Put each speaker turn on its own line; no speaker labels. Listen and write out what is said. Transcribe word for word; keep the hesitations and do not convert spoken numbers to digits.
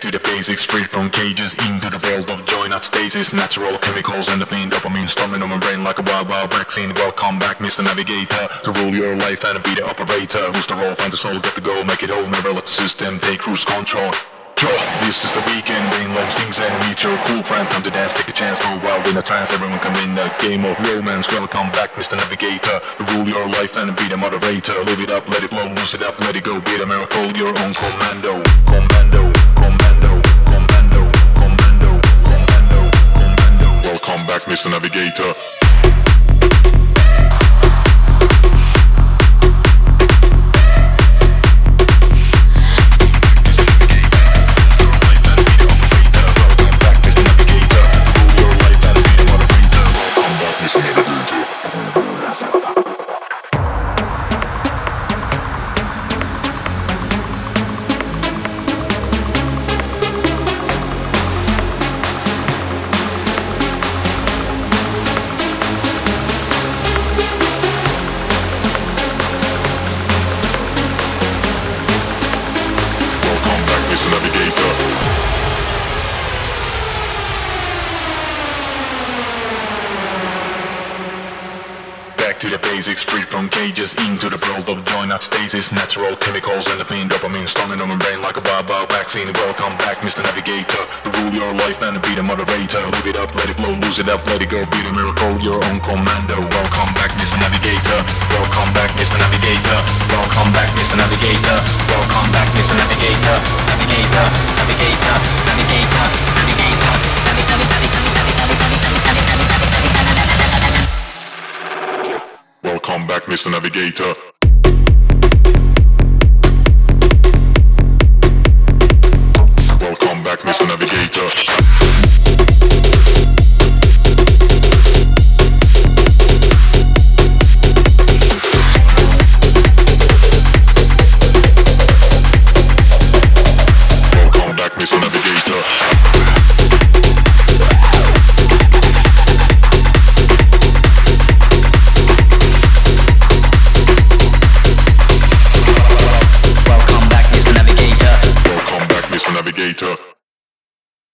to the basics, free from cages, into the world of joy, not stasis. Natural chemicals and the fiend dopamine storming on my brain like a wild, wild vaccine. Welcome back, Mister Navigator, to rule your life and be the operator. Who's the role, find the soul, get the goal, make it whole, never let the system take cruise control. This is the weekend, rain loves things and meet your cool friend. Time to dance, take a chance, go wild in a trance. Everyone come in a game of romance. Welcome back, Mister Navigator, to rule your life and be the moderator. Live it up, let it flow, lose it up, let it go. Be the miracle, your own commando. Commando, commando, commando, commando, commando, commando. Welcome back, Mister Navigator. Mister Navigator. Back to the basics, free from cages, into the world of joy, not stasis. Natural chemicals and the fiend dopamine storming on my brain like a wild, wild vaccine. Welcome back, Mister Navigator, to rule your life and be the moderator. Live it up, let it flow, lose it up, let it go. Be the miracle, your own commando. Welcome back, Mister Navigator. Welcome back, Mister Navigator. Welcome back, Mister Navigator. Welcome back, Mister Navigator. Navigator, navigator, navigator, navigator, Welcome back, Mister Navigator. Welcome back, Mister Navigator.